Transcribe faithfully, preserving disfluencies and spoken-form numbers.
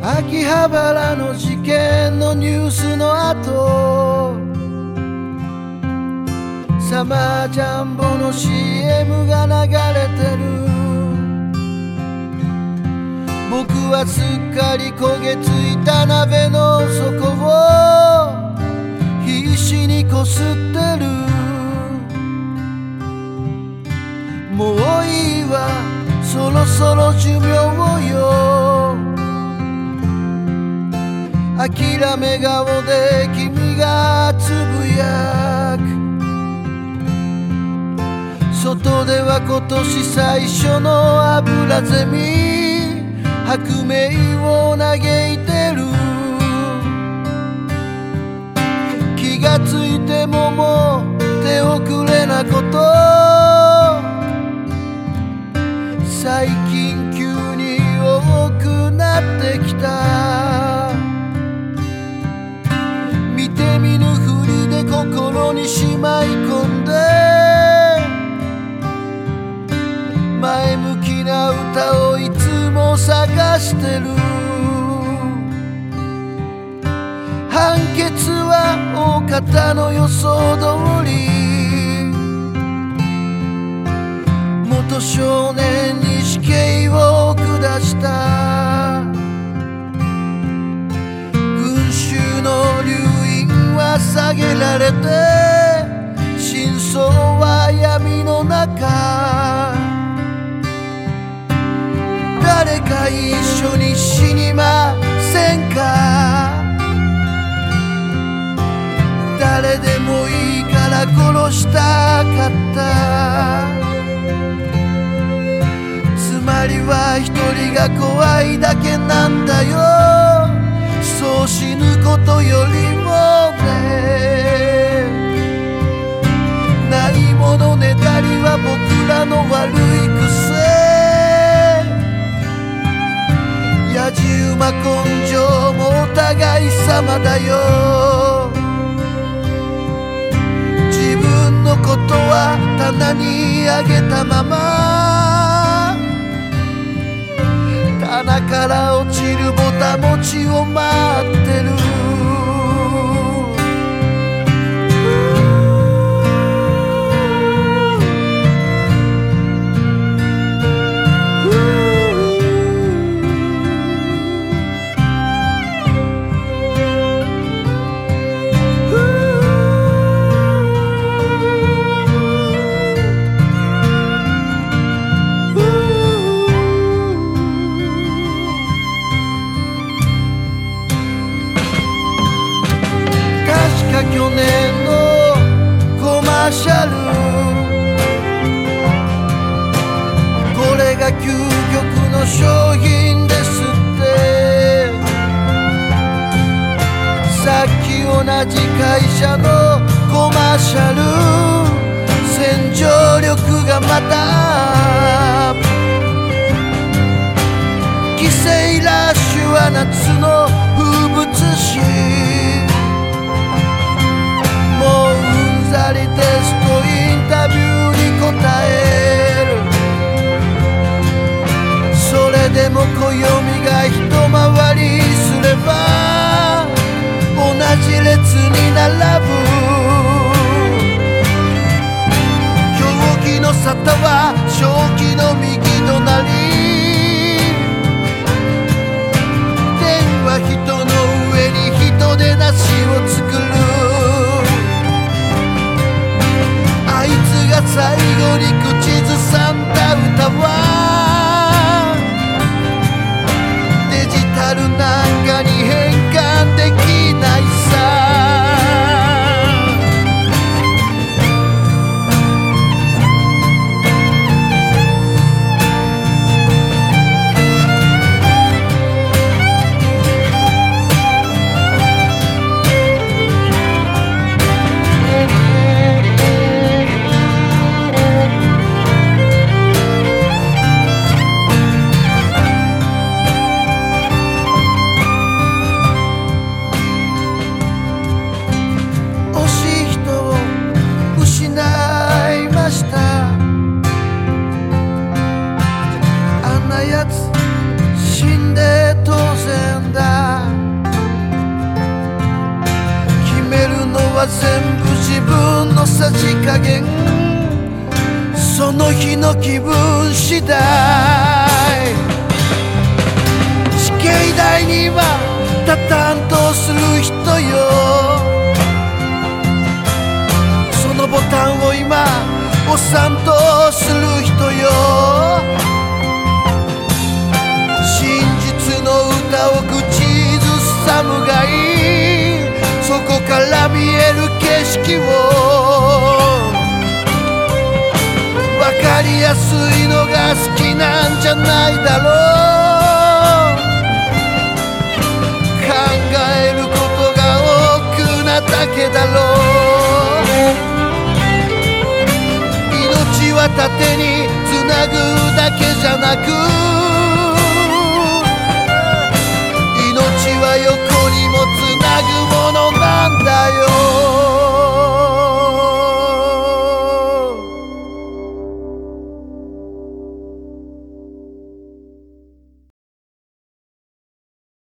秋葉原の事件のニュースの後、サマージャンボの シーエム が流れてる。僕はすっかり焦げついた鍋の底を必死にこすってる。もういいわ、そろそろ寿命よ。諦め顔で君がつぶやく。外では今年最初の油ゼミ、白明を嘆いてる。気がついてももう手遅れなこと、最近急に多くなってきた。見て見ぬふりで心にしまい込んで、前向きな歌をいつも探してる。判決は大方の予想通り、元少年に死刑を下した。群衆の留飲は下げられて、真相は闇の中。誰か一緒に死にませんか。誰でもいいから殺したかった。つまりは一人が怖いだけなんだよ。そう死ぬことよりもね。ないものねだりは僕らの悪い癖。やじ馬根性もお互い様だよ。自分のことは棚にあげたまま、棚から落ちるぼたもちを待ってる。去年のコマーシャル、これが究極の商品ですって。さっき同じ会社のコマーシャル、洗浄力がまた。帰省ラッシュは夏の風物詩。もううんざりテストインタビューに答える。それでも暦が一回りすれば同じ列に並ぶ。狂気の沙汰は正気の右隣。天は人の上に人でなしを作る。あいつが最後に口ずさんだ歌はデジタルなんかに変換できないさ。 じ加減その日の気分次第死刑台には立たんとする人よそのボタンを今押さんとする人よ真実の歌を口ずさむがいいそこから見える景色を分かりやすいのが好きなんじゃないだろう考えることが多くなだけだろう命は縦につなぐだけじゃなく命は横にもつなぐものなんだ